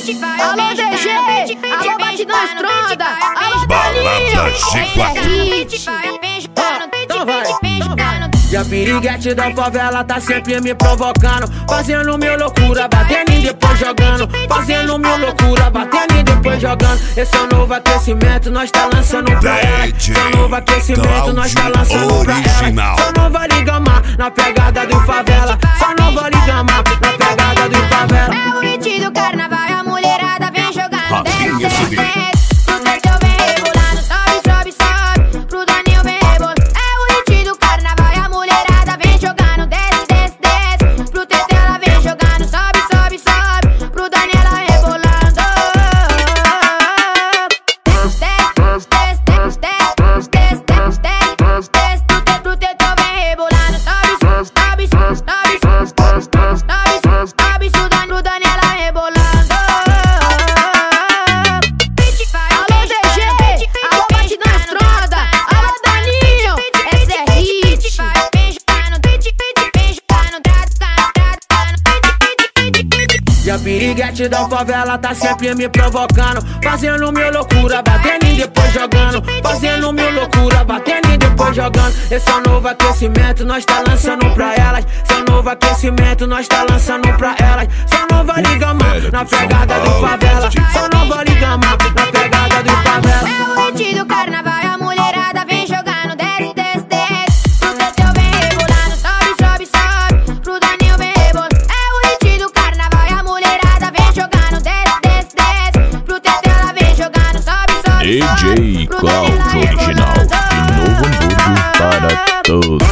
Alô DG, alô Batidão Estronda, alô Balada Chiclete. Então vai. E a piriguete da favela tá sempre me provocando, fazendo mil loucura, batendo e depois jogando. Fazendo mil loucura, batendo e depois jogando. Esse é o novo aquecimento, nós tá lançando pra ela. Esse é o novo aquecimento, nós tá lançando pra ela. Só não vale gamar na pegada do favela. Só não vale gamar na pegada do favela. É o hit do carnaval, a mulherada vem jogando. Rafinha Subi. Pro Teteu vem rebolando, sobe, sobe, sobe. Pro Danil vem rebolando. É o hit do carnaval, a mulherada vem jogando. Desce, desce, desce. Pro Teteu ela vem jogando, sobe, sobe, sobe. Pro Danil ela rebolando. Desce, desce, desce, desce, desce, desce, desce, desce. Pro Teteu vem rebolando, sobe, sobe, sobe, sobe, sobe, sobe. Pro Danil ela rebolando. Alô DG, alô Batidão Estronda, alô Daninho, esse é hit. E a piriguete da favela tá sempre me provocando, fazendo mil loucura, batendo e depois jogando. Fazendo mil loucura, batendo e depois jogando. Esse é o novo aquecimento, nós tá lançando pra elas. Esse é o novo aquecimento, nós tá lançando pra elas. Só não vale gamar na pegada do favela. Só não vale gamar na pegada do favela. É o hit do carnaval, a mulherada vem jogando. Desce, desce, desce. Pro Teteu vem rebolando, sobe, sobe, sobe. Pro Danil vem rebolando. É o hit do carnaval, a mulherada vem jogando. Desce, desce, desce. Pro Teteu ela vem jogando, sobe, sobe, sobe. DJ Cloud Original, de Novo Hamburgo para todos.